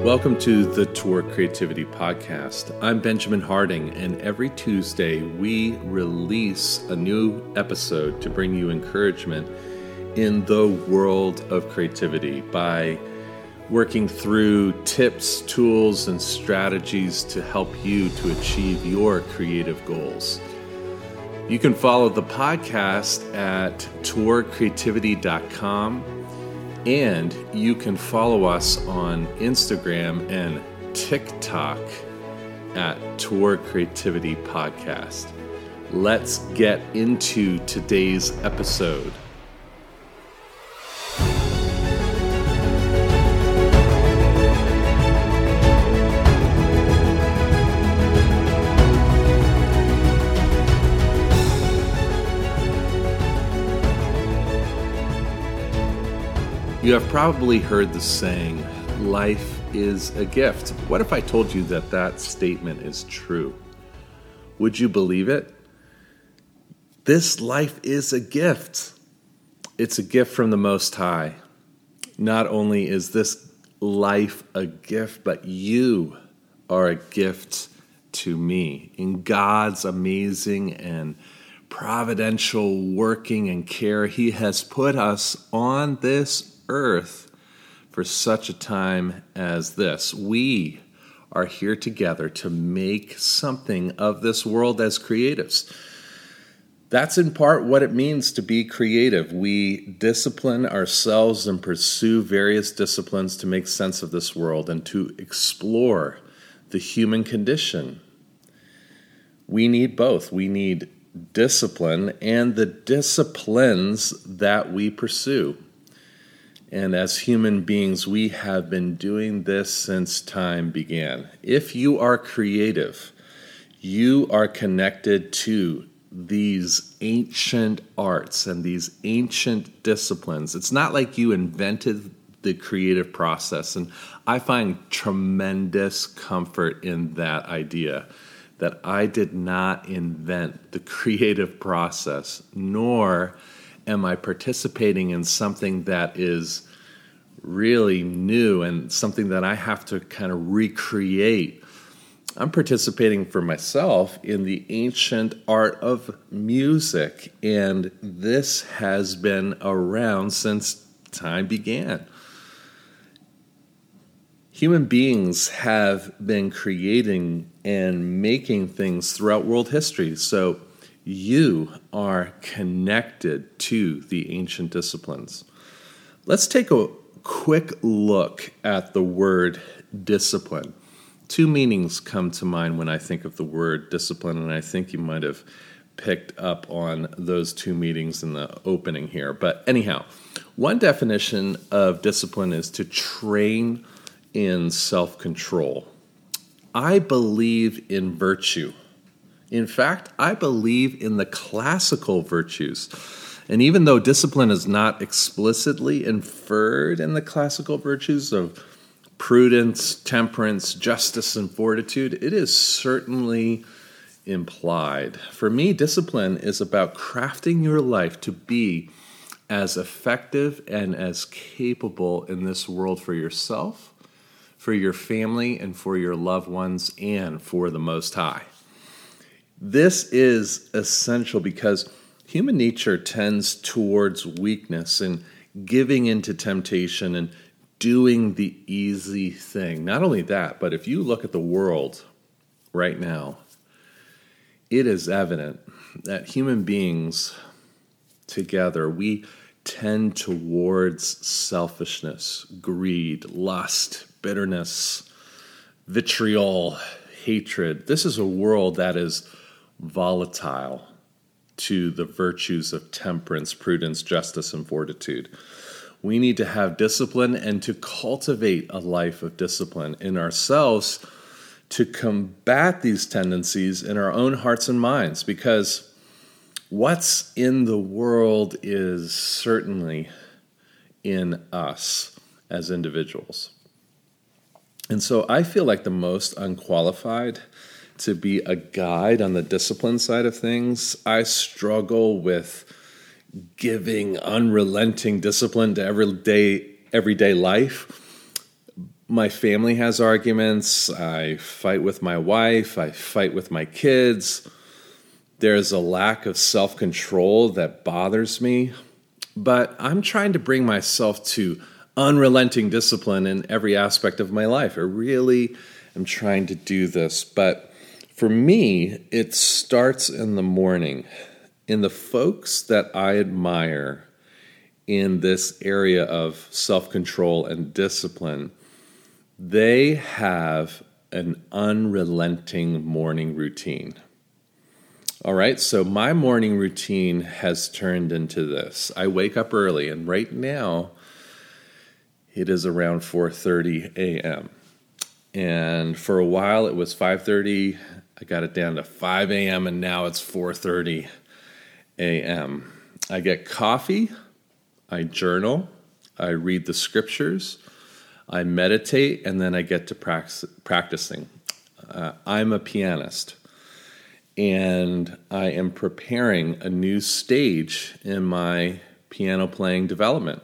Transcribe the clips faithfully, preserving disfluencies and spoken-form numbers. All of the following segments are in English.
Welcome to the Toward Creativity Podcast. I'm Benjamin Harding, and every Tuesday we release a new episode to bring you encouragement in the world of creativity by working through tips, tools, and strategies to help you to achieve your creative goals. You can follow the podcast at toward creativity dot com. And you can follow us on Instagram and TikTok at Toward Creativity Podcast. Let's get into today's episode. You have probably heard the saying, life is a gift. What if I told you that that statement is true? Would you believe it? This life is a gift. It's a gift from the Most High. Not only is this life a gift, but you are a gift to me. In God's amazing and providential working and care, He has put us on this earth for such a time as this. We are here together to make something of this world as creatives. That's in part what it means to be creative. We discipline ourselves and pursue various disciplines to make sense of this world and to explore the human condition. We need both. We need discipline and the disciplines that we pursue. And as human beings, we have been doing this since time began. If you are creative, you are connected to these ancient arts and these ancient disciplines. It's not like you invented the creative process. And I find tremendous comfort in that idea, that I did not invent the creative process, nor am I participating in something that is really new and something that I have to kind of recreate. I'm participating for myself in the ancient art of music, and this has been around since time began. Human beings have been creating and making things throughout world history, so you are connected to the ancient disciplines. Let's take a quick look at the word discipline. Two meanings come to mind when I think of the word discipline, and I think you might have picked up on those two meanings in the opening here. But anyhow, one definition of discipline is to train in self-control. I believe in virtue. In fact, I believe in the classical virtues. And even though discipline is not explicitly inferred in the classical virtues of prudence, temperance, justice, and fortitude, it is certainly implied. For me, discipline is about crafting your life to be as effective and as capable in this world for yourself, for your family, and for your loved ones, and for the Most High. This is essential because human nature tends towards weakness and giving into temptation and doing the easy thing. Not only that, but if you look at the world right now, it is evident that human beings together, we tend towards selfishness, greed, lust, bitterness, vitriol, hatred. This is a world that is volatile to the virtues of temperance, prudence, justice, and fortitude. We need to have discipline and to cultivate a life of discipline in ourselves to combat these tendencies in our own hearts and minds, because what's in the world is certainly in us as individuals. And so I feel like the most unqualified to be a guide on the discipline side of things. I struggle with giving unrelenting discipline to everyday everyday life. My family has arguments. I fight with my wife. I fight with my kids. There's a lack of self-control that bothers me. But I'm trying to bring myself to unrelenting discipline in every aspect of my life. I really am trying to do this. But for me, it starts in the morning. In the folks that I admire in this area of self-control and discipline, they have an unrelenting morning routine. All right, so my morning routine has turned into this. I wake up early, and right now it is around four thirty a.m. And for a while it was five thirty. I got it down to five a.m. and now it's four thirty a.m. I get coffee, I journal, I read the scriptures, I meditate, and then I get to prax- practicing. Uh, I'm a pianist, and I am preparing a new stage in my piano playing development.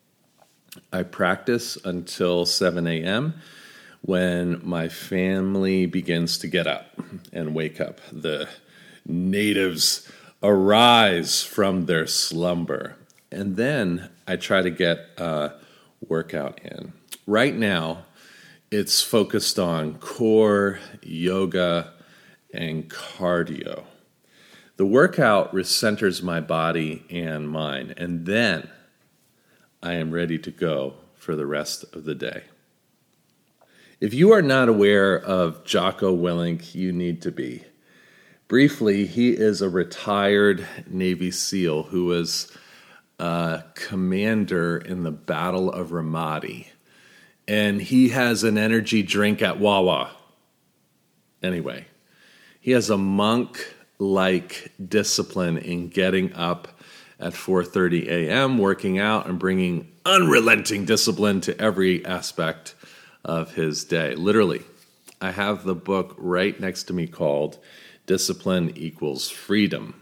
I practice until seven a.m. when my family begins to get up and wake up. The natives arise from their slumber. And then I try to get a workout in. Right now, it's focused on core, yoga, and cardio. The workout recenters my body and mind, and then I am ready to go for the rest of the day. If you are not aware of Jocko Willink, you need to be. Briefly, he is a retired Navy SEAL who was a commander in the Battle of Ramadi. And he has an energy drink at Wawa. Anyway, he has a monk-like discipline in getting up at four thirty a.m., working out, and bringing unrelenting discipline to every aspect of his day. Literally, I have the book right next to me called Discipline Equals Freedom.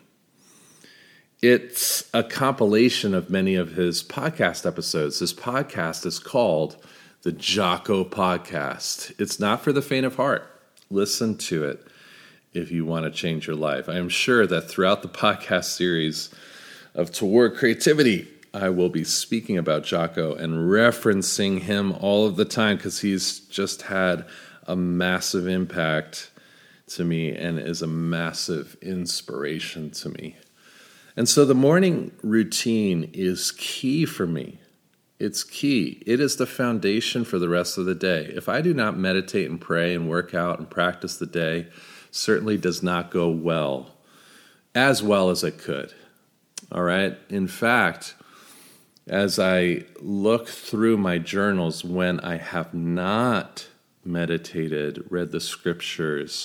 It's a compilation of many of his podcast episodes. His podcast is called the Jocko Podcast. It's not for the faint of heart. Listen to it if you want to change your life. I am sure that throughout the podcast series of Toward Creativity, I will be speaking about Jocko and referencing him all of the time because he's just had a massive impact to me and is a massive inspiration to me. And so the morning routine is key for me. It's key. It is the foundation for the rest of the day. If I do not meditate and pray and work out and practice the day, certainly does not go well, as well as it could. All right? In fact, as I look through my journals when I have not meditated, read the scriptures,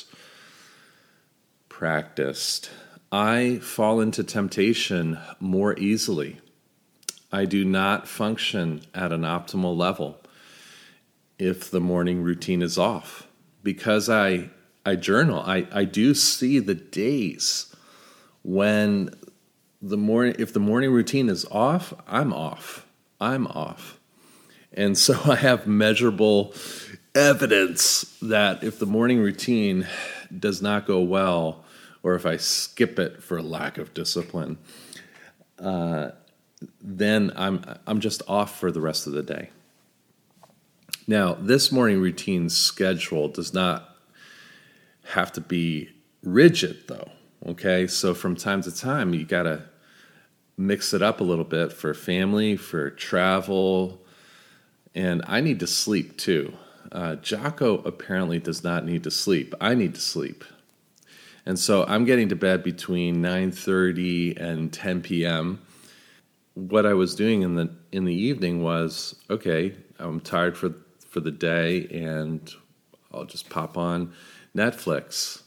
practiced, I fall into temptation more easily. I do not function at an optimal level if the morning routine is off. Because I I journal, I, I do see the days when the morning if the morning routine is off, I'm off. I'm off. And so I have measurable evidence that if the morning routine does not go well, or if I skip it for lack of discipline, uh, then I'm I'm just off for the rest of the day. Now, this morning routine schedule does not have to be rigid, though. Okay, so from time to time, you got to mix it up a little bit for family, for travel, and I need to sleep too. Uh, Jocko apparently does not need to sleep. I need to sleep. And so I'm getting to bed between nine thirty and ten p.m. What I was doing in the in the evening was, okay, I'm tired for for the day, and I'll just pop on Netflix,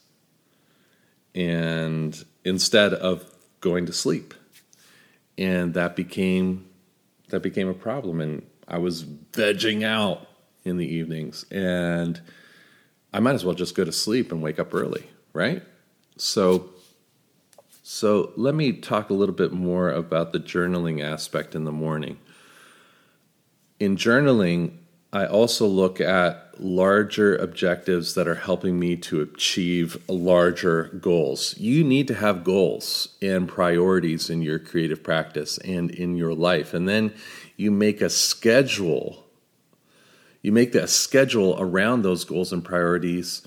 and instead of going to sleep, and that became that became a problem, and I was vegging out in the evenings, and I might as well just go to sleep and wake up early, right? So. So let me talk a little bit more about the journaling aspect in the morning. In journaling, I also look at larger objectives that are helping me to achieve larger goals. You need to have goals and priorities in your creative practice and in your life. And then you make a schedule. You make that schedule around those goals and priorities.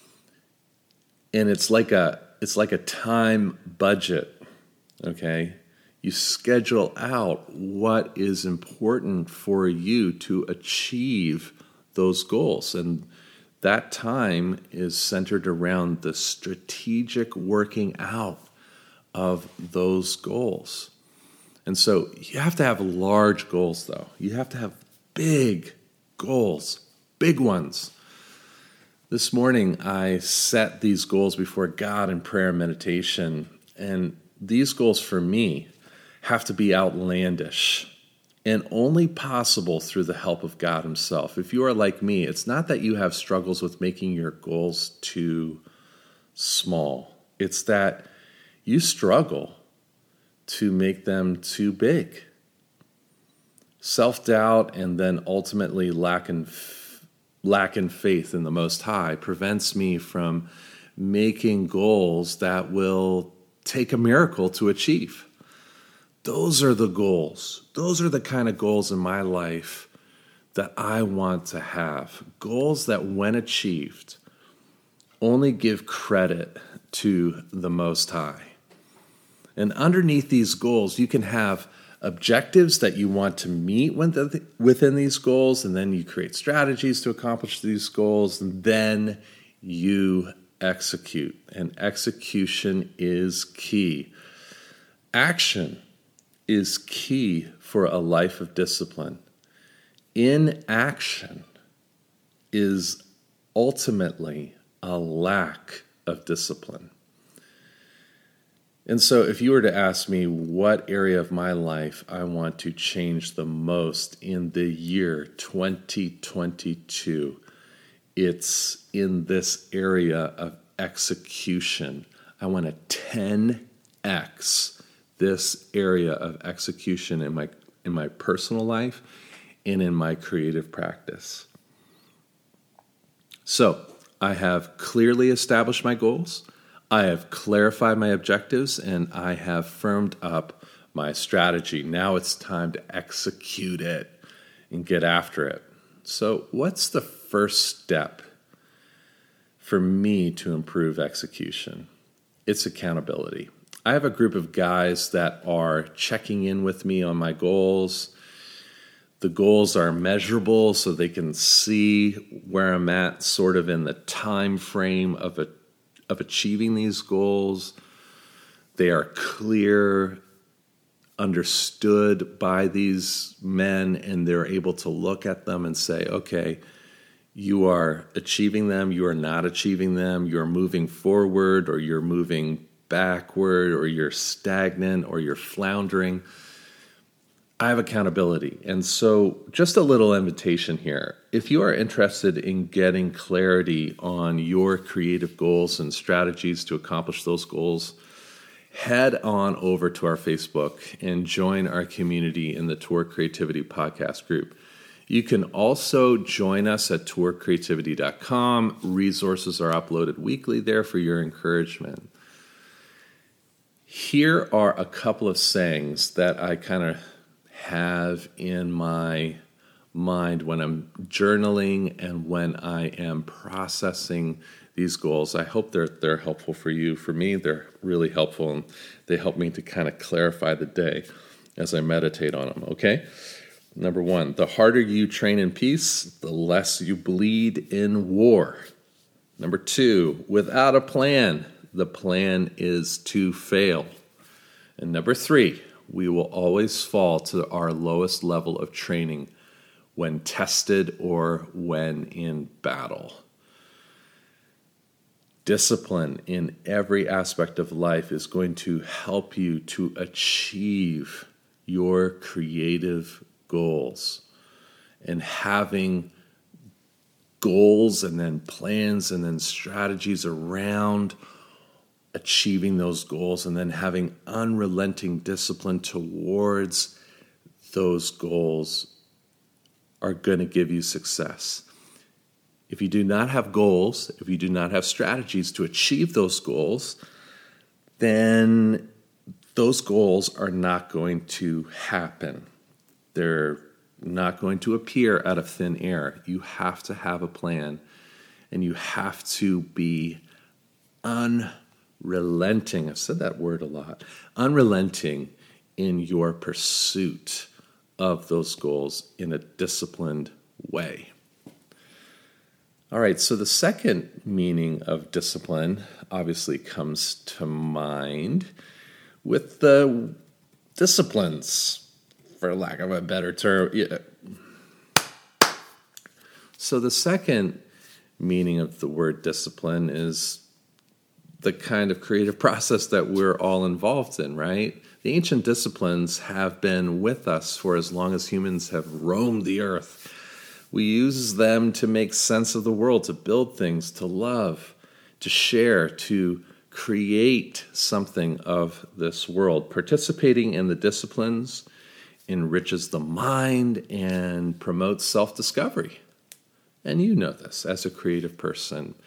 And it's like a it's like a time budget, okay? You schedule out what is important for you to achieve those goals. And that time is centered around the strategic working out of those goals. And so you have to have large goals, though. You have to have big goals, big ones. This morning, I set these goals before God in prayer and meditation. And these goals for me have to be outlandish and only possible through the help of God himself. If you are like me, it's not that you have struggles with making your goals too small. It's that you struggle to make them too big. Self-doubt and then ultimately lack in, lack in faith in the Most High prevents me from making goals that will take a miracle to achieve. Those are the goals. Those are the kind of goals in my life that I want to have. Goals that, when achieved, only give credit to the Most High. And underneath these goals, you can have objectives that you want to meet within these goals, and then you create strategies to accomplish these goals, and then you execute. And execution is key. Action is key for a life of discipline. Inaction is ultimately a lack of discipline. And so if you were to ask me what area of my life I want to change the most in the year twenty twenty-two, it's in this area of execution. I want to ten x this area of execution in my in my personal life and in my creative practice. So I have clearly established my goals, I have clarified my objectives, and I have firmed up my strategy. Now it's time to execute it and get after it. So what's the first step for me to improve execution? It's accountability. I have a group of guys that are checking in with me on my goals. The goals are measurable so they can see where I'm at sort of in the time frame of a, of achieving these goals. They are clear, understood by these men, and they're able to look at them and say, okay, you are achieving them, you are not achieving them, you're moving forward or you're moving backward, or you're stagnant, or you're floundering. I have accountability. And so just a little invitation here. If you are interested in getting clarity on your creative goals and strategies to accomplish those goals, head on over to our Facebook and join our community in the Tour Creativity podcast group. You can also join us at tour creativity dot com. Resources are uploaded weekly there for your encouragement. Here are a couple of sayings that I kind of have in my mind when I'm journaling and when I am processing these goals. I hope they're they're helpful for you. For me, they're really helpful, and they help me to kind of clarify the day as I meditate on them, okay? Number one, the harder you train in peace, the less you bleed in war. Number two, without a plan, the plan is to fail. And number three, we will always fall to our lowest level of training when tested or when in battle. Discipline in every aspect of life is going to help you to achieve your creative goals. And having goals and then plans and then strategies around achieving those goals, and then having unrelenting discipline towards those goals are going to give you success. If you do not have goals, if you do not have strategies to achieve those goals, then those goals are not going to happen. They're not going to appear out of thin air. You have to have a plan, and you have to be unrelenting. I've said that word a lot. Unrelenting in your pursuit of those goals in a disciplined way. All right, so the second meaning of discipline obviously comes to mind with the disciplines, for lack of a better term. Yeah. So the second meaning of the word discipline is the kind of creative process that we're all involved in, right? The ancient disciplines have been with us for as long as humans have roamed the earth. We use them to make sense of the world, to build things, to love, to share, to create something of this world. Participating in the disciplines enriches the mind and promotes self-discovery. And you know this as a creative person.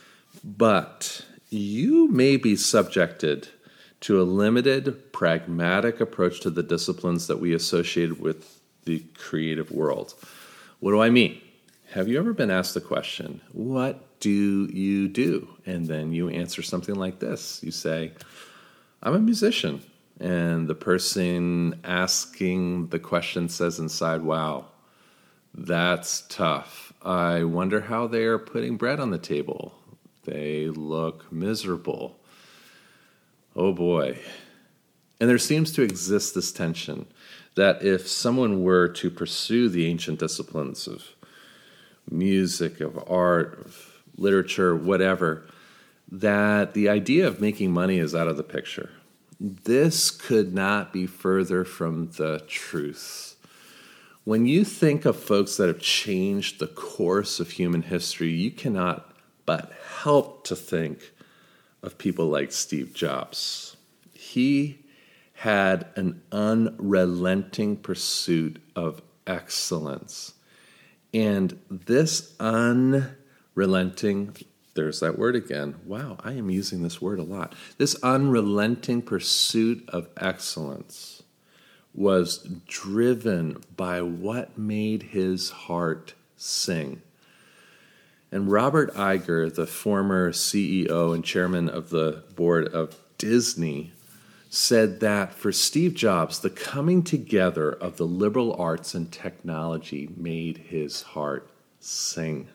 But you may be subjected to a limited, pragmatic approach to the disciplines that we associate with the creative world. What do I mean? Have you ever been asked the question, what do you do? And then you answer something like this. You say, I'm a musician. And the person asking the question says inside, wow, that's tough. I wonder how they are putting bread on the table. They look miserable. Oh boy. And there seems to exist this tension that if someone were to pursue the ancient disciplines of music, of art, of literature, whatever, that the idea of making money is out of the picture. This could not be further from the truth. When you think of folks that have changed the course of human history, you cannot but help to think of people like Steve Jobs. He had an unrelenting pursuit of excellence. And this unrelenting, there's that word again. Wow, I am using this word a lot. This unrelenting pursuit of excellence was driven by what made his heart sing. And Robert Iger, the former C E O and chairman of the board of Disney, said that for Steve Jobs, the coming together of the liberal arts and technology made his heart sing.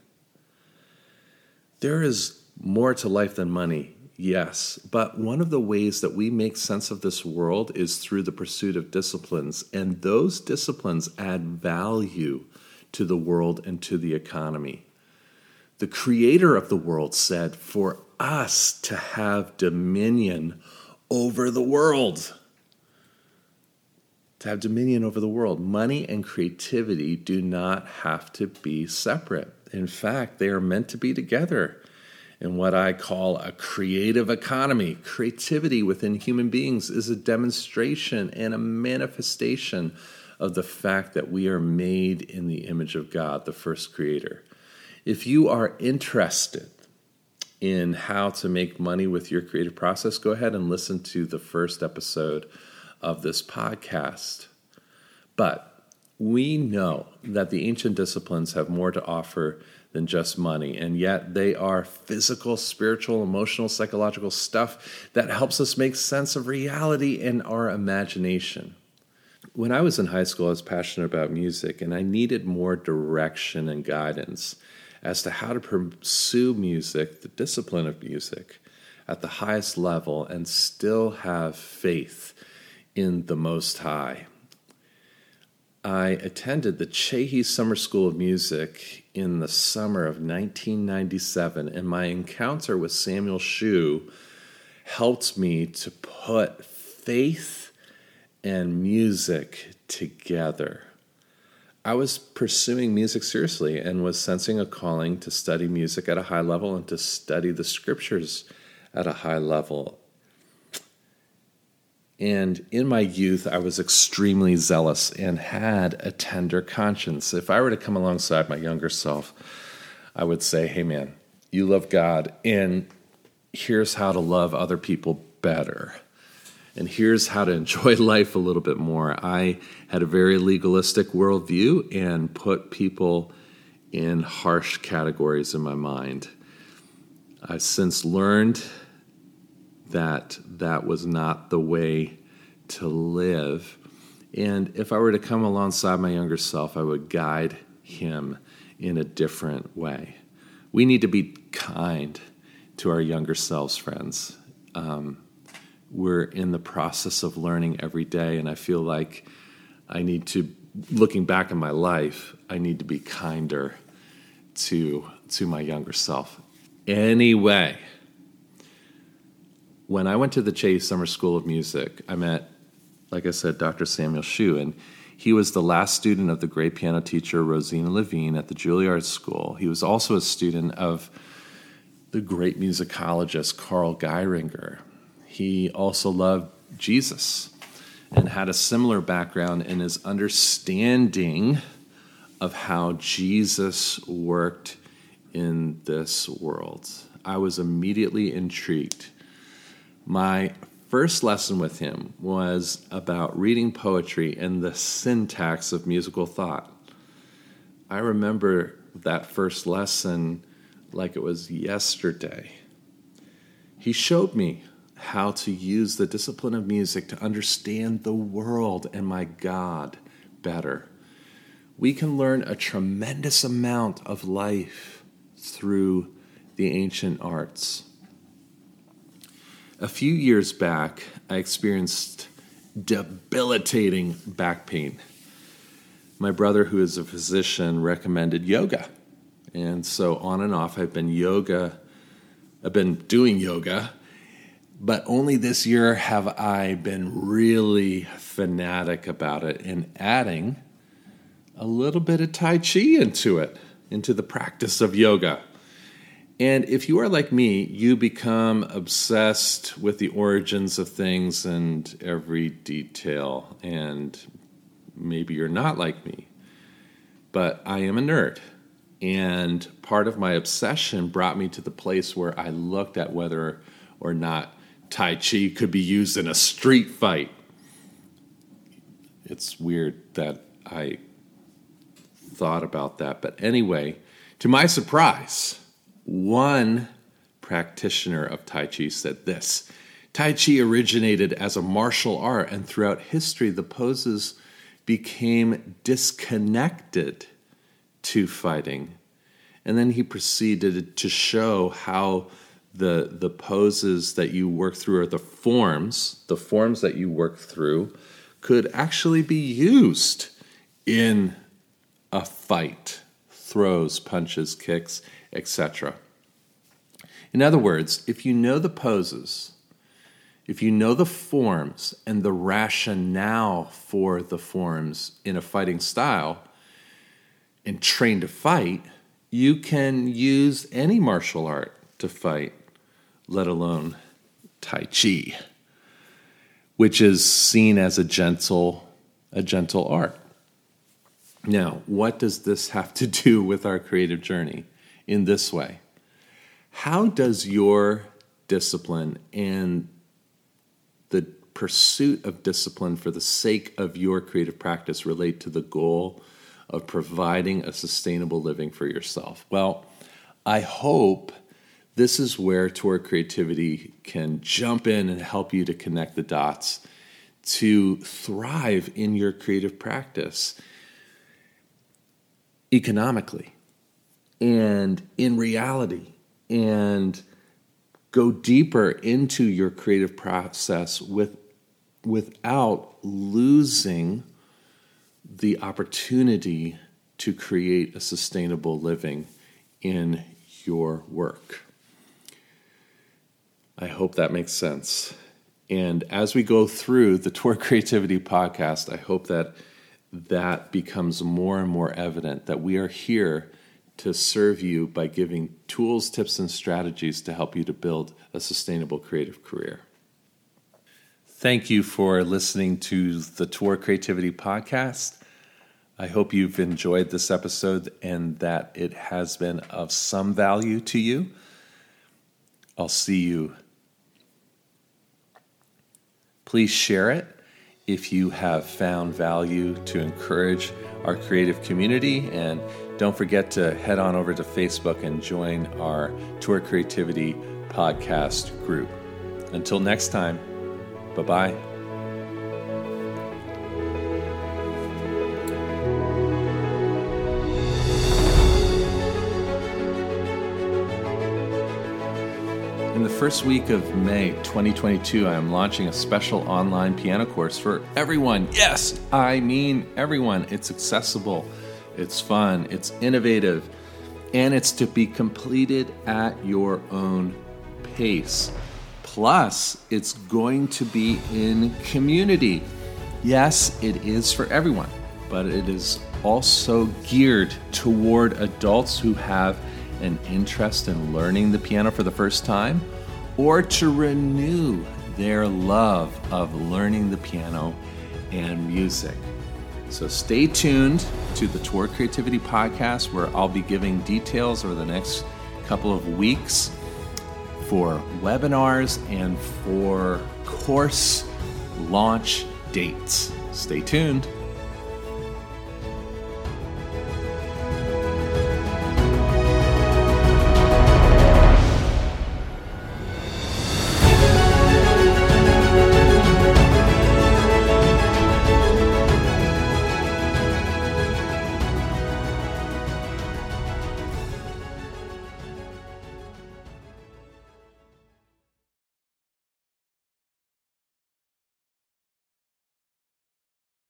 There is more to life than money, yes, but one of the ways that we make sense of this world is through the pursuit of disciplines, and those disciplines add value to the world and to the economy. The creator of the world said, for us to have dominion over the world. To have dominion over the world. Money and creativity do not have to be separate. In fact, they are meant to be together in what I call a creative economy. Creativity within human beings is a demonstration and a manifestation of the fact that we are made in the image of God, the first creator. If you are interested in how to make money with your creative process, go ahead and listen to the first episode of this podcast. But we know that the ancient disciplines have more to offer than just money, and yet they are physical, spiritual, emotional, psychological stuff that helps us make sense of reality and our imagination. When I was in high school, I was passionate about music, and I needed more direction and guidance as to how to pursue music, the discipline of music, at the highest level and still have faith in the Most High. I attended the Chaffey Summer School of Music in the summer of nineteen ninety-seven, and my encounter with Samuel Shu helped me to put faith and music together. I was pursuing music seriously and was sensing a calling to study music at a high level and to study the scriptures at a high level. And in my youth, I was extremely zealous and had a tender conscience. If I were to come alongside my younger self, I would say, hey man, you love God, and here's how to love other people better. And here's how to enjoy life a little bit more. I had a very legalistic worldview and put people in harsh categories in my mind. I've since learned that that was not the way to live. And if I were to come alongside my younger self, I would guide him in a different way. We need to be kind to our younger selves, friends. Um, we're in the process of learning every day, and I feel like I need to, looking back in my life, I need to be kinder to, to my younger self. Anyway, when I went to the Chase Summer School of Music, I met, like I said, Doctor Samuel Shu, and he was the last student of the great piano teacher Rosina Levine at the Juilliard School. He was also a student of the great musicologist Carl Geiringer. He also loved Jesus and had a similar background in his understanding of how Jesus worked in this world. I was immediately intrigued. My first lesson with him was about reading poetry and the syntax of musical thought. I remember that first lesson like it was yesterday. He showed me how to use the discipline of music to understand the world and my God better. We can learn a tremendous amount of life through the ancient arts. A few years back, I experienced debilitating back pain. My brother, who is a physician, recommended yoga. And so on and off, I've been yoga, I've been doing yoga, but only this year have I been really fanatic about it and adding a little bit of Tai Chi into it, into the practice of yoga. And if you are like me, you become obsessed with the origins of things and every detail. And maybe you're not like me, but I am a nerd. And part of my obsession brought me to the place where I looked at whether or not Tai Chi could be used in a street fight. It's weird that I thought about that. But anyway, to my surprise, one practitioner of Tai Chi said this: Tai Chi originated as a martial art, and throughout history, the poses became disconnected to fighting. And then he proceeded to show how the, the poses that you work through, or the forms, the forms that you work through, could actually be used in a fight. Throws, punches, kicks, et cetera. In other words, if you know the poses, if you know the forms and the rationale for the forms in a fighting style and train to fight, you can use any martial art to fight, let alone Tai Chi, which is seen as a gentle, a gentle art. Now, what does this have to do with our creative journey in this way? How does your discipline and the pursuit of discipline for the sake of your creative practice relate to the goal of providing a sustainable living for yourself? Well, I hope this is where Toward Creativity can jump in and help you to connect the dots to thrive in your creative practice economically and in reality, and go deeper into your creative process with, without losing the opportunity to create a sustainable living in your work. I hope that makes sense. And as we go through the Toward Creativity podcast, I hope that that becomes more and more evident that we are here to serve you by giving tools, tips, and strategies to help you to build a sustainable creative career. Thank you for listening to the Toward Creativity podcast. I hope you've enjoyed this episode and that it has been of some value to you. I'll see you. Please share it if you have found value to encourage our creative community. And don't forget to head on over to Facebook and join our Toward Creativity podcast group. Until next time, bye-bye. In the first week of May twenty twenty-two, I am launching a special online piano course for everyone. Yes, I mean everyone. It's accessible, it's fun, it's innovative, and it's to be completed at your own pace. Plus, it's going to be in community. Yes, it is for everyone, but it is also geared toward adults who have an interest in learning the piano for the first time, or to renew their love of learning the piano and music. So stay tuned to the Toward Creativity podcast, where I'll be giving details over the next couple of weeks for webinars and for course launch dates. Stay tuned.